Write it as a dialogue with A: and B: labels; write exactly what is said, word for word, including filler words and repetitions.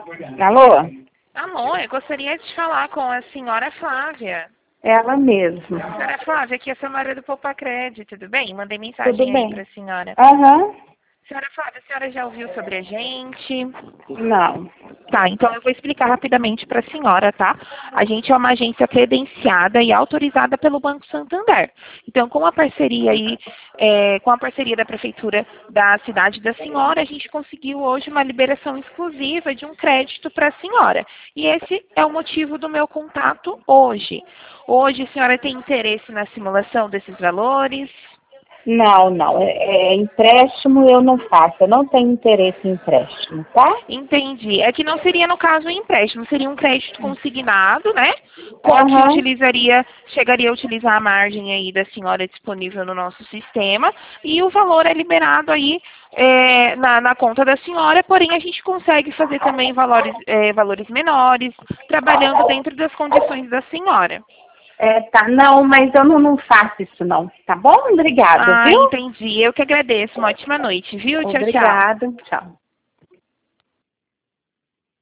A: Alô?
B: Alô, eu gostaria de falar com a senhora Flávia.
A: Ela mesma.
B: Senhora Flávia, aqui é a Samara do Poupa Crédito, tudo bem? Mandei mensagem
A: Tudo
B: aí
A: bem?
B: para a senhora.
A: Aham.
B: Senhora Flávia, a senhora já ouviu sobre a gente?
A: Não.
B: Tá, então eu vou explicar rapidamente para a senhora, tá? A gente é uma agência credenciada e autorizada pelo Banco Santander. Então, com a parceria aí, é, com a parceria da Prefeitura da cidade da senhora, a gente conseguiu hoje uma liberação exclusiva de um crédito para a senhora. E esse é o motivo do meu contato hoje. Hoje, a senhora tem interesse na simulação desses valores?
A: Não, não. É, é empréstimo eu não faço. Eu não tenho interesse em empréstimo, tá?
B: Entendi. É que não seria, no caso, um empréstimo, seria um crédito consignado, né? Com que
A: Aham.
B: utilizaria, chegaria a utilizar a margem aí da senhora disponível no nosso sistema e o valor é liberado aí é, na, na conta da senhora, porém a gente consegue fazer também valores, é, valores menores, trabalhando dentro das condições da senhora.
A: É, tá. Não, mas eu não, não faço isso não. Tá bom? Obrigada,
B: Ah,
A: viu?
B: entendi. Eu que agradeço. Uma ótima noite, viu? Tchau, tchau.
A: Obrigada. Tchau.